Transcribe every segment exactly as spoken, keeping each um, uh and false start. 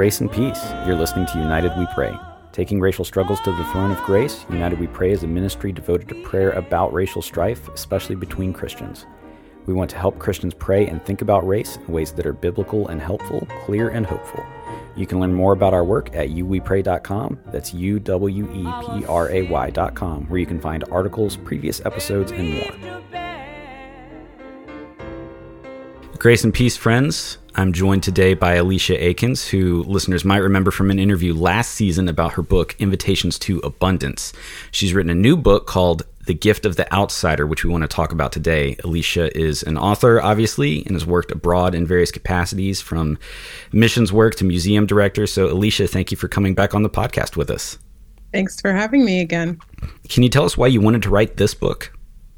Grace and peace. You're listening to United We Pray. Taking racial struggles to the throne of grace, United We Pray is a ministry devoted to prayer about racial strife, especially between Christians. We want to help Christians pray and think about race in ways that are biblical and helpful, clear and hopeful. You can learn more about our work at u we pray dot com. That's U W E P R A Y dot com, where you can find articles, previous episodes, and more. Grace and peace, friends. I'm joined today by Alicia Akins, who listeners might remember from an interview last season about her book, Invitations to Abundance. She's written a new book called The Gift of the Outsider, which we want to talk about today. Alicia is an author, obviously, and has worked abroad in various capacities, from missions work to museum director. So, Alicia, thank you for coming back on the podcast with us. Thanks for having me again. Can you tell us why you wanted to write this book?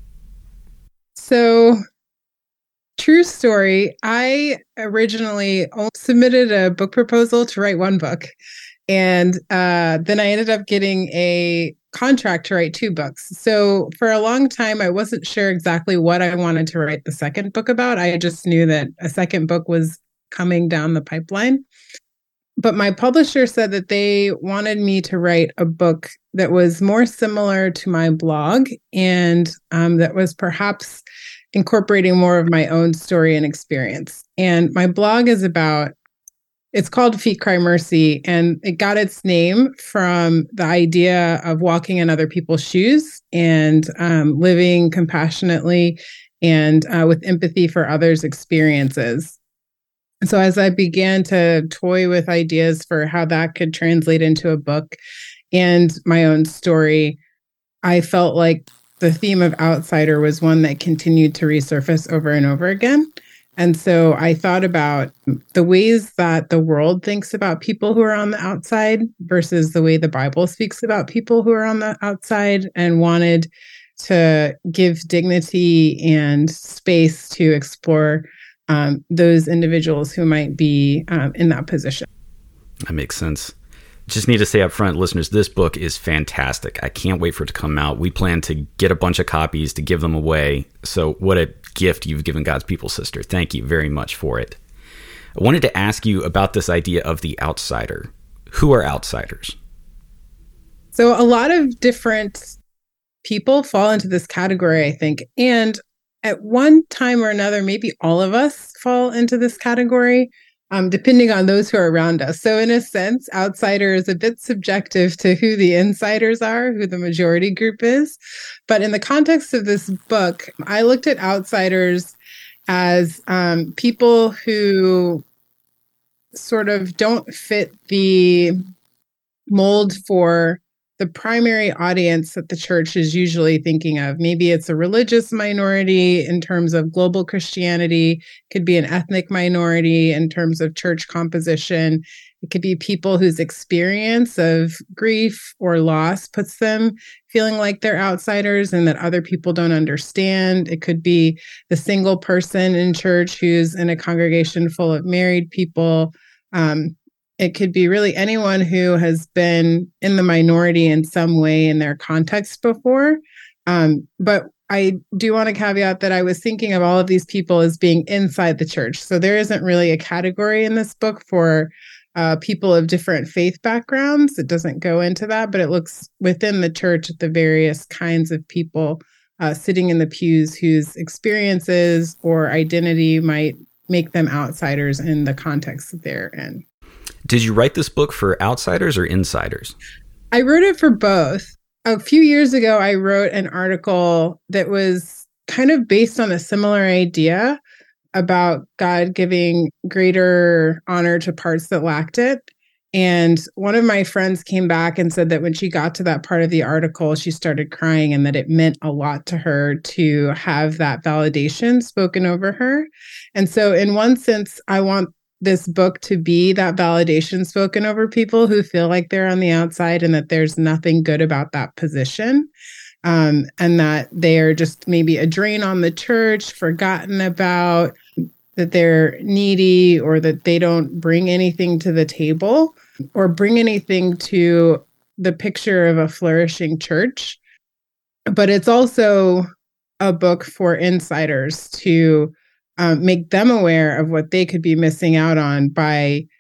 So, true story. I originally submitted a book proposal to write one book. And uh, then I ended up getting a contract to write two books. So for a long time, I wasn't sure exactly what I wanted to write the second book about. I just knew that a second book was coming down the pipeline. But my publisher said that they wanted me to write a book that was more similar to my blog and um, that was perhaps incorporating more of my own story and experience. And my blog is about, it's called Feet Cry Mercy, and it got its name from the idea of walking in other people's shoes and um, living compassionately and uh, with empathy for others' experiences. So as I began to toy with ideas for how that could translate into a book and my own story, I felt like the theme of outsider was one that continued to resurface over and over again. And so I thought about the ways that the world thinks about people who are on the outside versus the way the Bible speaks about people who are on the outside, and wanted to give dignity and space to explore um, those individuals who might be um, in that position. That makes sense. Just need to say up front, listeners, this book is fantastic. I can't wait for it to come out. We plan to get a bunch of copies to give them away. So what a gift you've given God's people, sister. Thank you very much for it. I wanted to ask you about this idea of the outsider. Who are outsiders? So a lot of different people fall into this category, I think. And at one time or another, maybe all of us fall into this category. Um, depending on those who are around us. So in a sense, outsider is a bit subjective to who the insiders are, who the majority group is. But in the context of this book, I looked at outsiders as um, people who sort of don't fit the mold for the primary audience that the church is usually thinking of. Maybe it's a religious minority in terms of global Christianity, could be an ethnic minority in terms of church composition. It could be people whose experience of grief or loss puts them feeling like they're outsiders and that other people don't understand. It could be the single person in church who's in a congregation full of married people. Um, It could be really anyone who has been in the minority in some way in their context before. Um, but I do want to caveat that I was thinking of all of these people as being inside the church. So there isn't really a category in this book for uh, people of different faith backgrounds. It doesn't go into that, but it looks within the church at the various kinds of people uh, sitting in the pews whose experiences or identity might make them outsiders in the context that they're in. Did you write this book for outsiders or insiders? I wrote it for both. A few years ago, I wrote an article that was kind of based on a similar idea about God giving greater honor to parts that lacked it. And one of my friends came back and said that when she got to that part of the article, she started crying and that it meant a lot to her to have that validation spoken over her. And so in one sense, I want this book to be that validation spoken over people who feel like they're on the outside and that there's nothing good about that position, um, and that they're just maybe a drain on the church, forgotten about, that they're needy or that they don't bring anything to the table or bring anything to the picture of a flourishing church. But it's also a book for insiders to um, make them aware of what they could be missing out on by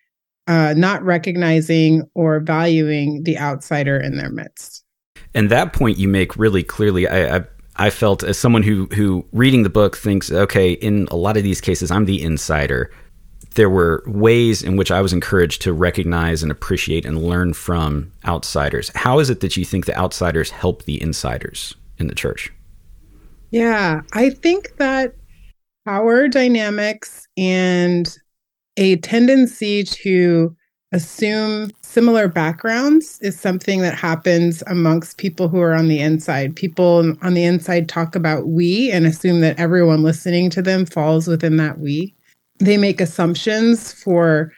uh, not recognizing or valuing the outsider in their midst. And that point you make really clearly, I, I I felt as someone who who reading the book thinks, okay, in a lot of these cases, I'm the insider. There were ways in which I was encouraged to recognize and appreciate and learn from outsiders. How is it that you think the outsiders help the insiders in the church? Yeah, I think that power dynamics and a tendency to assume similar backgrounds is something that happens amongst people who are on the inside. People on the inside talk about we and assume that everyone listening to them falls within that we. They make assumptions for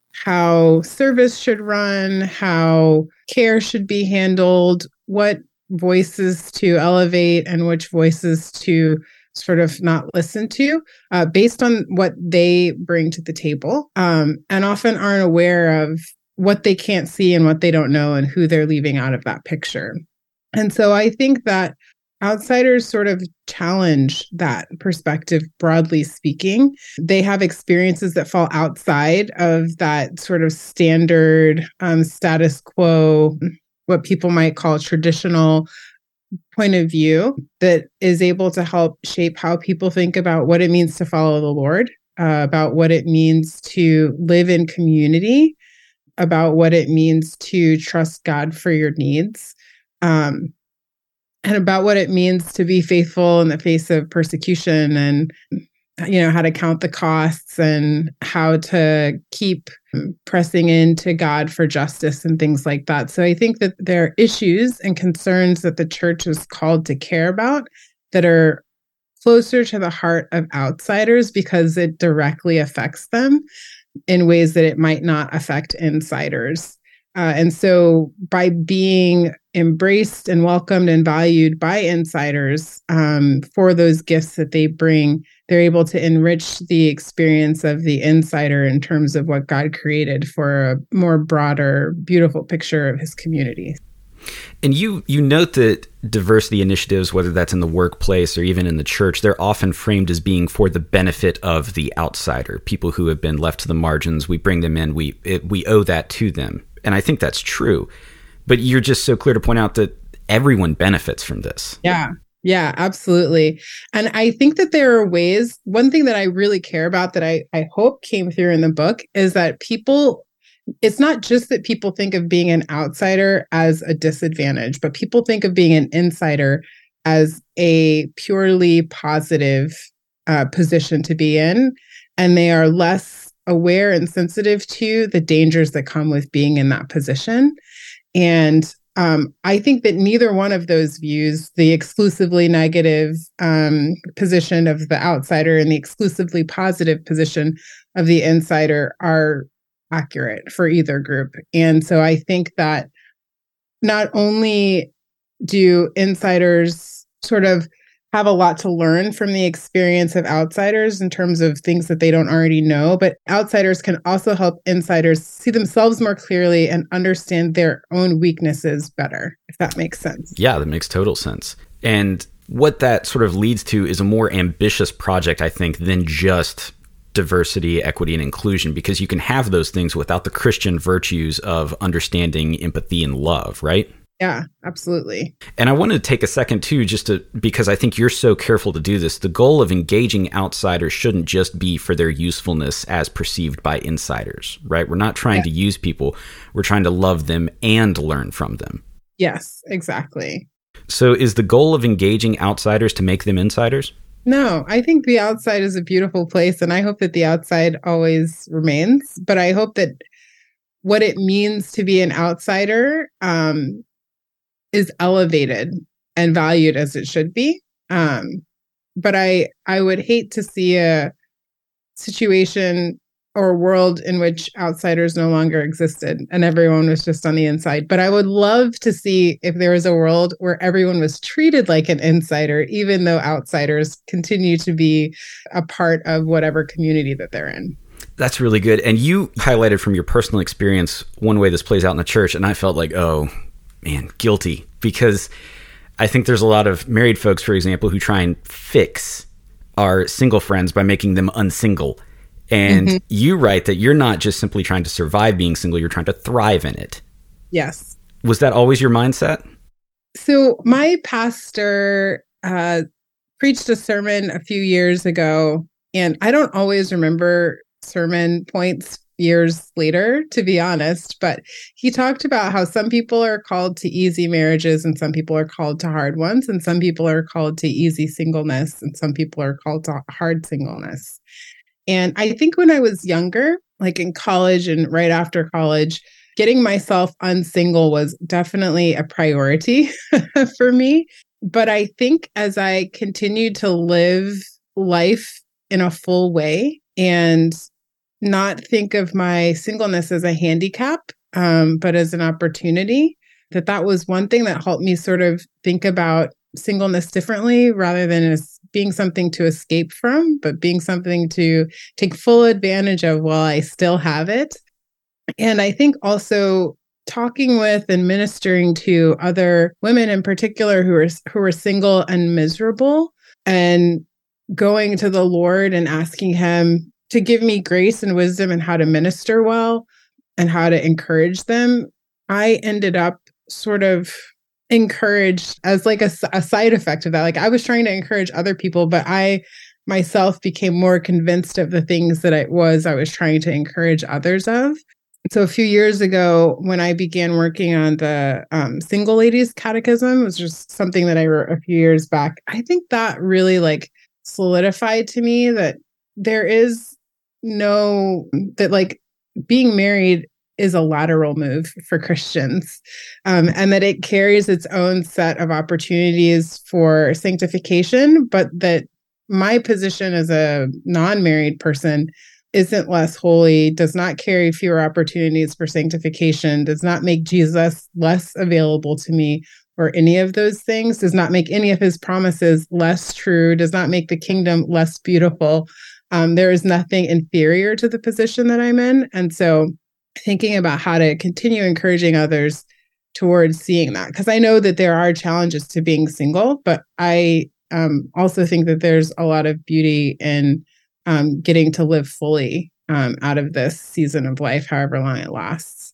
how service should run, how care should be handled, what voices to elevate and which voices to sort of not listen to, uh, based on what they bring to the table, um, and often aren't aware of what they can't see and what they don't know and who they're leaving out of that picture. And so I think that outsiders sort of challenge that perspective, broadly speaking. They have experiences that fall outside of that sort of standard um, status quo, what people might call traditional point of view, that is able to help shape how people think about what it means to follow the Lord, uh, about what it means to live in community, about what it means to trust God for your needs, um, and about what it means to be faithful in the face of persecution, and you know, how to count the costs and how to keep pressing into God for justice and things like that. So I think that there are issues and concerns that the church is called to care about that are closer to the heart of outsiders because it directly affects them in ways that it might not affect insiders. Uh, and so by being embraced and welcomed and valued by insiders um, for those gifts that they bring, they're able to enrich the experience of the insider in terms of what God created for a more broader, beautiful picture of his community. And you you note that diversity initiatives, whether that's in the workplace or even in the church, they're often framed as being for the benefit of the outsider, people who have been left to the margins. We bring them in, we it, we owe that to them. And I think that's true. But you're just so clear to point out that everyone benefits from this. Yeah, yeah, absolutely. And I think that there are ways, one thing that I really care about that I, I hope came through in the book is that people, it's not just that people think of being an outsider as a disadvantage, but people think of being an insider as a purely positive uh, position to be in. And they are less aware and sensitive to the dangers that come with being in that position. And um, I think that neither one of those views, the exclusively negative um, position of the outsider and the exclusively positive position of the insider, are accurate for either group. And so I think that not only do insiders sort of have a lot to learn from the experience of outsiders in terms of things that they don't already know, but outsiders can also help insiders see themselves more clearly and understand their own weaknesses better, if that makes sense. Yeah, that makes total sense. And what that sort of leads to is a more ambitious project, I think, than just diversity, equity, and inclusion, because you can have those things without the Christian virtues of understanding, empathy, and love, right? Yeah, absolutely. And I wanted to take a second too, just to, because I think you're so careful to do this. The goal of engaging outsiders shouldn't just be for their usefulness as perceived by insiders, right? We're not trying yeah. to use people. We're trying to love them and learn from them. Yes, exactly. So is the goal of engaging outsiders to make them insiders? No, I think the outside is a beautiful place, and I hope that the outside always remains. But I hope that what it means to be an outsider um, is elevated and valued as it should be. Um, but I I would hate to see a situation or a world in which outsiders no longer existed and everyone was just on the inside. But I would love to see if there was a world where everyone was treated like an insider, even though outsiders continue to be a part of whatever community that they're in. That's really good. And you highlighted from your personal experience one way this plays out in the church, and I felt like, oh, man, guilty. Because I think there's a lot of married folks, for example, who try and fix our single friends by making them unsingle. And Mm-hmm. you write that you're not just simply trying to survive being single, you're trying to thrive in it. Yes. Was that always your mindset? So my pastor uh, preached a sermon a few years ago, and I don't always remember sermon points years later, to be honest, but he talked about how some people are called to easy marriages and some people are called to hard ones, and some people are called to easy singleness and some people are called to hard singleness. And I think when I was younger, like in college and right after college, getting myself unsingle was definitely a priority for me. But I think as I continued to live life in a full way and not think of my singleness as a handicap, um, but as an opportunity, that that was one thing that helped me sort of think about singleness differently rather than as being something to escape from, but being something to take full advantage of while I still have it. And I think also talking with and ministering to other women in particular who are who are single and miserable, and going to the Lord and asking him to give me grace and wisdom and how to minister well and how to encourage them, I ended up sort of encouraged as like a, a side effect of that. Like I was trying to encourage other people, but I myself became more convinced of the things that I was I was trying to encourage others of. So a few years ago, when I began working on the um, Single Ladies Catechism, it was just something that I wrote a few years back. I think that really like solidified to me that there is no, that like being married is a lateral move for Christians, um, and that it carries its own set of opportunities for sanctification, but that my position as a non-married person isn't less holy, does not carry fewer opportunities for sanctification, does not make Jesus less available to me, or any of those things, does not make any of his promises less true, does not make the kingdom less beautiful. Um, there is nothing inferior to the position that I'm in. And so thinking about how to continue encouraging others towards seeing that, because I know that there are challenges to being single, but I um, also think that there's a lot of beauty in um, getting to live fully um, out of this season of life, however long it lasts.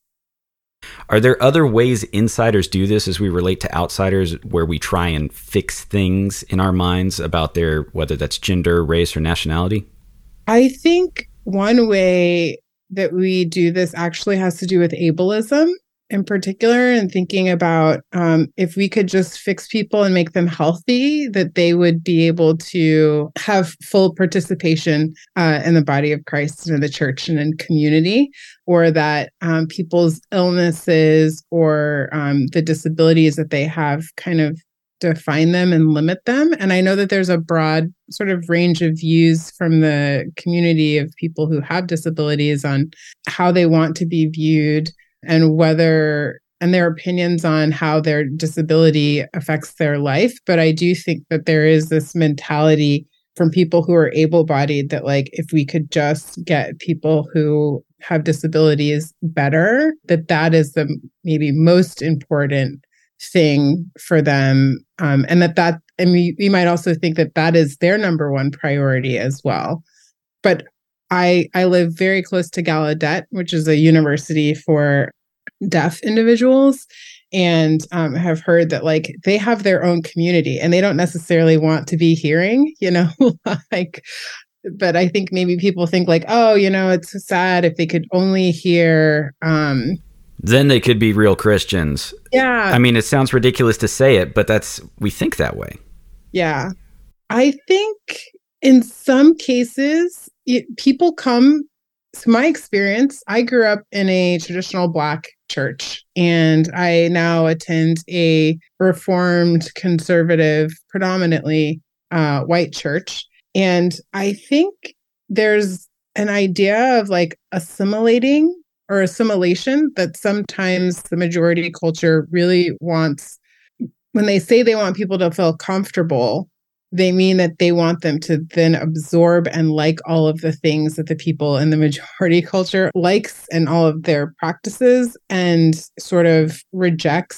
Are there other ways insiders do this as we relate to outsiders, where we try and fix things in our minds about their, whether that's gender, race, or nationality? I think one way that we do this actually has to do with ableism in particular, and thinking about um, if we could just fix people and make them healthy, that they would be able to have full participation uh, in the body of Christ and in the church and in community, or that um, people's illnesses or um, the disabilities that they have kind of define them and limit them. And I know that there's a broad sort of range of views from the community of people who have disabilities on how they want to be viewed and whether, and their opinions on how their disability affects their life. But I do think that there is this mentality from people who are able-bodied that like, if we could just get people who have disabilities better, that that is the maybe most important thing for them. Um, and that that, and we, we might also think that that is their number one priority as well. But I I live very close to Gallaudet, which is a university for deaf individuals, and um, have heard that like they have their own community and they don't necessarily want to be hearing, you know, like, but I think maybe people think like, oh, you know, it's sad if they could only hear. Um, then they could be real Christians. Yeah. I mean, it sounds ridiculous to say it, but that's, we think that way. Yeah. I think in some cases, it, people come, so my experience, I grew up in a traditional Black church, and I now attend a Reformed, conservative, predominantly uh, white church. And I think there's an idea of like assimilating or assimilation that sometimes the majority culture really wants. When they say they want people to feel comfortable, they mean that they want them to then absorb and like all of the things that the people in the majority culture likes and all of their practices, and sort of rejects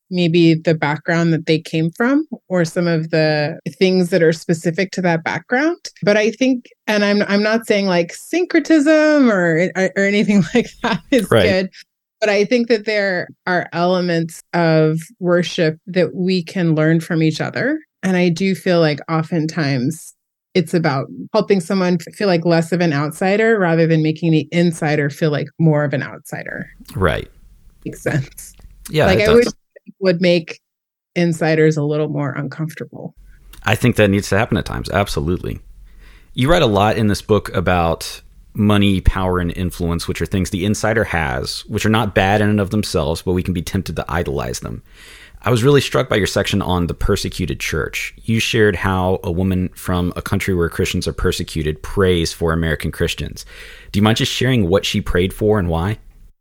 maybe the background that they came from or some of the things that are specific to that background. But I think, and I'm I'm not saying like syncretism or or, or anything like that is right. good. But I think that there are elements of worship that we can learn from each other. And I do feel like oftentimes it's about helping someone feel like less of an outsider rather than making the insider feel like more of an outsider. Right. Makes sense. Yeah. Like I does. wish it would make insiders a little more uncomfortable. I think that needs to happen at times. Absolutely. You write a lot in this book about money, power, and influence, which are things the insider has, which are not bad in and of themselves, but we can be tempted to idolize them. I was really struck by your section on the persecuted church. You shared how a woman from a country where Christians are persecuted prays for American Christians. Do you mind just sharing what she prayed for and why?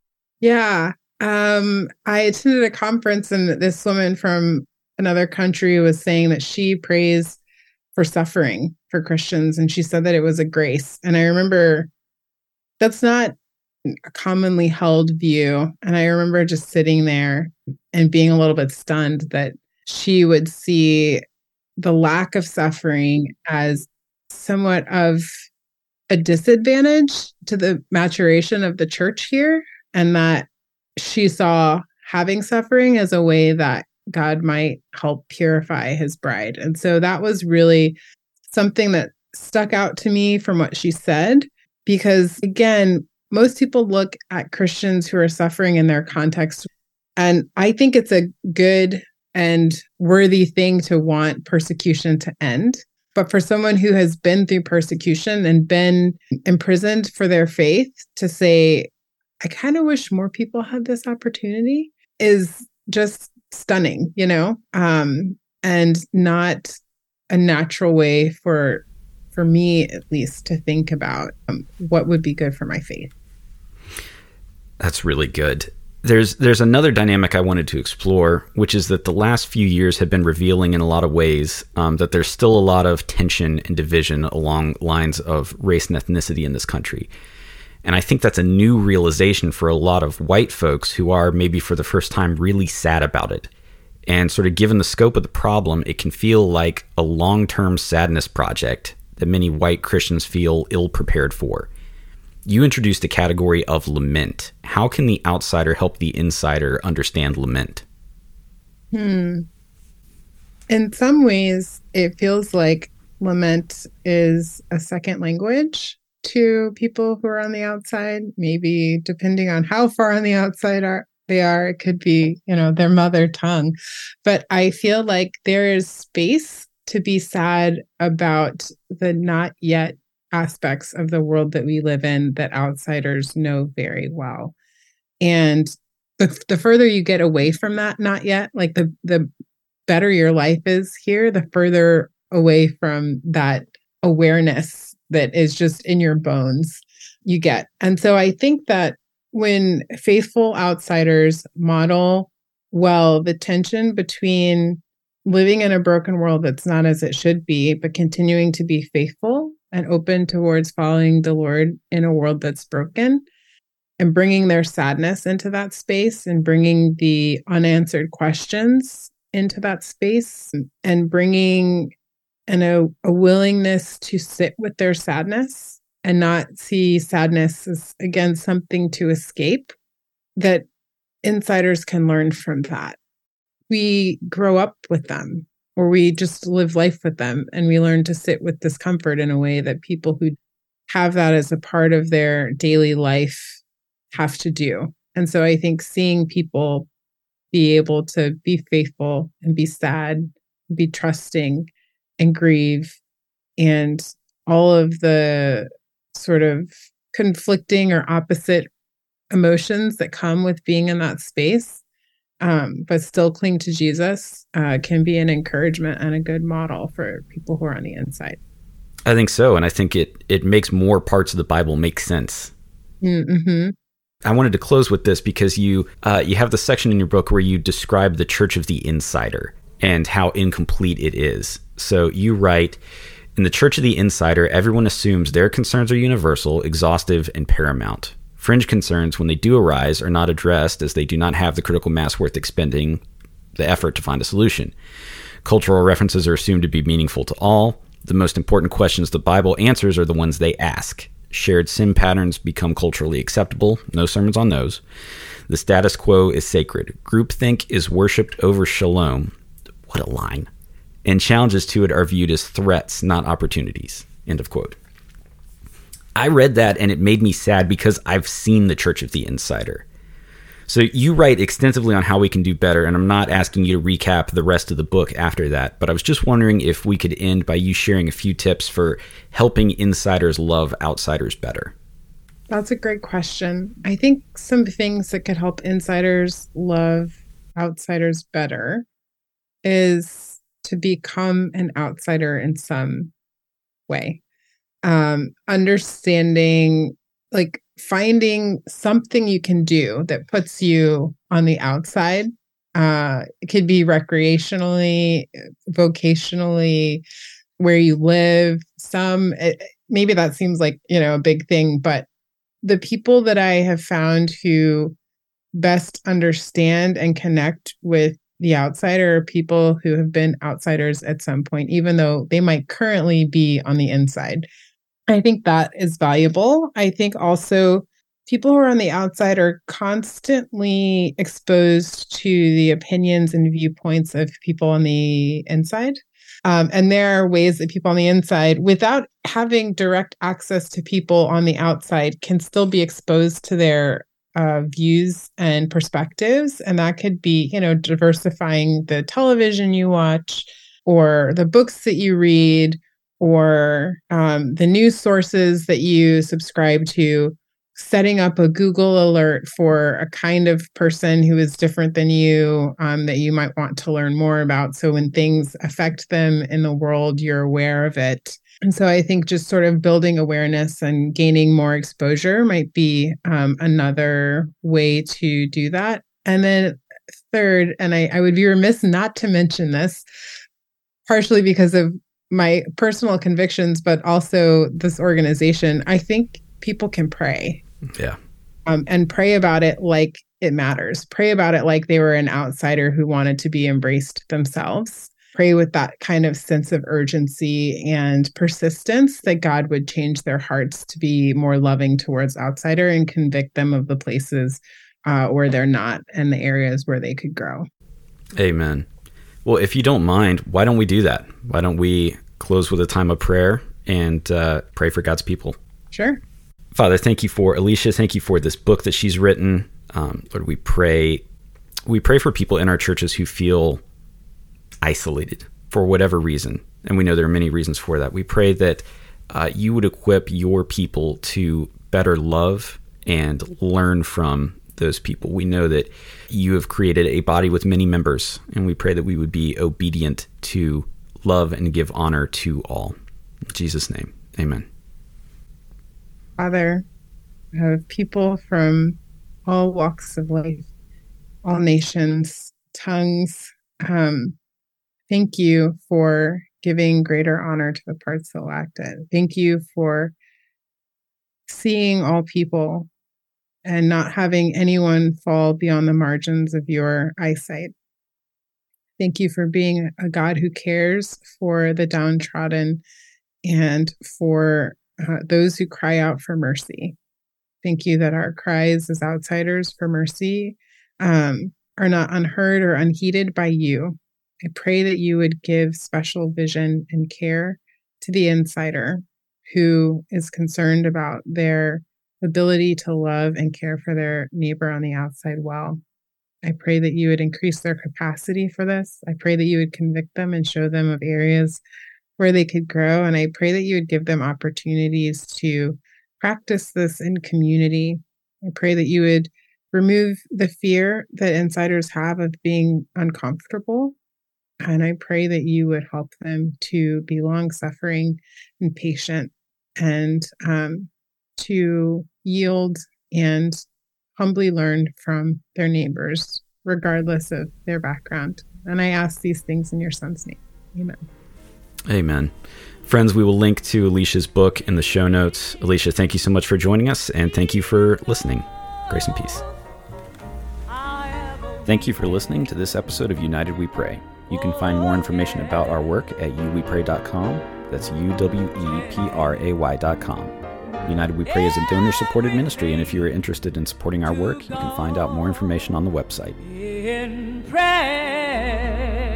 Yeah. Um, I attended a conference and this woman from another country was saying that she prays for suffering for Christians. And she said that it was a grace. And I remember that's not a commonly held view. And I remember just sitting there and being a little bit stunned that she would see the lack of suffering as somewhat of a disadvantage to the maturation of the church here. And that she saw having suffering as a way that God might help purify his bride. And so that was really something that stuck out to me from what she said. Because again, most people look at Christians who are suffering in their context. And I think it's a good and worthy thing to want persecution to end. But for someone who has been through persecution and been imprisoned for their faith to say, I kind of wish more people had this opportunity is just stunning, you know, um, and not a natural way for for me, at least, to think about um, what would be good for my faith. That's really good. There's there's another dynamic I wanted to explore, which is that the last few years have been revealing in a lot of ways um, that there's still a lot of tension and division along lines of race and ethnicity in this country. And I think that's a new realization for a lot of white folks who are maybe for the first time really sad about it. And sort of given the scope of the problem, it can feel like a long-term sadness project that many white Christians feel ill-prepared for. You introduced a category of lament. How can the outsider help the insider understand lament? Hmm. In some ways, it feels like lament is a second language to people who are on the outside. Maybe depending on how far on the outside are they are, it could be, you know, their mother tongue. But I feel like there is space to be sad about the not yet aspects of the world that we live in that outsiders know very well. And the, the further you get away from that not yet, like the the better your life is here, the further away from that awareness that is just in your bones you get. And so I think that when faithful outsiders model well the tension between living in a broken world that's not as it should be, but continuing to be faithful and open towards following the Lord in a world that's broken, and bringing their sadness into that space and bringing the unanswered questions into that space and bringing an, a, a willingness to sit with their sadness and not see sadness as, again, something to escape, that insiders can learn from that. We grow up with them, or we just live life with them, and we learn to sit with discomfort in a way that people who have that as a part of their daily life have to do. And so I think seeing people be able to be faithful and be sad, be trusting and grieve, and all of the sort of conflicting or opposite emotions that come with being in that space, um, but still cling to Jesus, uh, can be an encouragement and a good model for people who are on the inside. I think so. And I think it, it makes more parts of the Bible make sense. Mm-hmm. I wanted to close with this because you uh, you have the section in your book where you describe the Church of the Insider and how incomplete it is. So you write, in the Church of the Insider, everyone assumes their concerns are universal, exhaustive, and paramount. Fringe concerns, when they do arise, are not addressed as they do not have the critical mass worth expending the effort to find a solution. Cultural references are assumed to be meaningful to all. The most important questions the Bible answers are the ones they ask. Shared sin patterns become culturally acceptable. No sermons on those. The status quo is sacred. Groupthink is worshipped over shalom. What a line. And challenges to it are viewed as threats, not opportunities. End of quote. I read that and it made me sad because I've seen the Church of the Insider. So you write extensively on how we can do better, and I'm not asking you to recap the rest of the book after that, but I was just wondering if we could end by you sharing a few tips for helping insiders love outsiders better. That's a great question. I think some things that could help insiders love outsiders better is to become an outsider in some way. Um, understanding, like finding something you can do that puts you on the outside. Uh, it could be recreationally, vocationally, where you live. Some, it, maybe that seems like, you know, a big thing, but the people that I have found who best understand and connect with the outsider are people who have been outsiders at some point, even though they might currently be on the inside. I think that is valuable. I think also people who are on the outside are constantly exposed to the opinions and viewpoints of people on the inside. Um, and there are ways that people on the inside, without having direct access to people on the outside, can still be exposed to their uh, views and perspectives. And that could be, you know, diversifying the television you watch or the books that you read or um, the news sources that you subscribe to, setting up a Google alert for a kind of person who is different than you um, that you might want to learn more about. So when things affect them in the world, you're aware of it. And so I think just sort of building awareness and gaining more exposure might be um, another way to do that. And then third, and I, I would be remiss not to mention this, partially because of my personal convictions, but also this organization, I think people can pray. Yeah. Um, and pray about it like it matters. Pray about it like they were an outsider who wanted to be embraced themselves. Pray with that kind of sense of urgency and persistence that God would change their hearts to be more loving towards outsider and convict them of the places uh, where they're not and the areas where they could grow. Amen. Well, if you don't mind, why don't we do that? Why don't we close with a time of prayer and uh, pray for God's people? Sure. Father, thank you for Alicia. Thank you for this book that she's written. Um, Lord, we pray, we pray for people in our churches who feel isolated for whatever reason. And we know there are many reasons for that. We pray that uh, you would equip your people to better love and learn from those people. We know that you have created a body with many members, and we pray that we would be obedient to love and give honor to all. In Jesus' name, amen. Father, of people from all walks of life, all nations, tongues, um, thank you for giving greater honor to the parts that lacked it. Thank you for seeing all people and not having anyone fall beyond the margins of your eyesight. Thank you for being a God who cares for the downtrodden and for uh, those who cry out for mercy. Thank you that our cries as outsiders for mercy um, are not unheard or unheeded by you. I pray that you would give special vision and care to the insider who is concerned about their ability to love and care for their neighbor on the outside well. I pray that you would increase their capacity for this. I pray that you would convict them and show them of areas where they could grow. And I pray that you would give them opportunities to practice this in community. I pray that you would remove the fear that insiders have of being uncomfortable. And I pray that you would help them to be long-suffering and patient and um, to yield and humbly learn from their neighbors, regardless of their background. And I ask these things in your son's name. Amen. Amen. Friends, we will link to Alicia's book in the show notes. Alicia, thank you so much for joining us, and thank you for listening. Grace and peace. Thank you for listening to this episode of United We Pray. You can find more information about our work at u we pray dot com. That's U W E P R A Y dot com. United We Pray is a donor-supported ministry, and if you are interested in supporting our work, you can find out more information on the website. In prayer.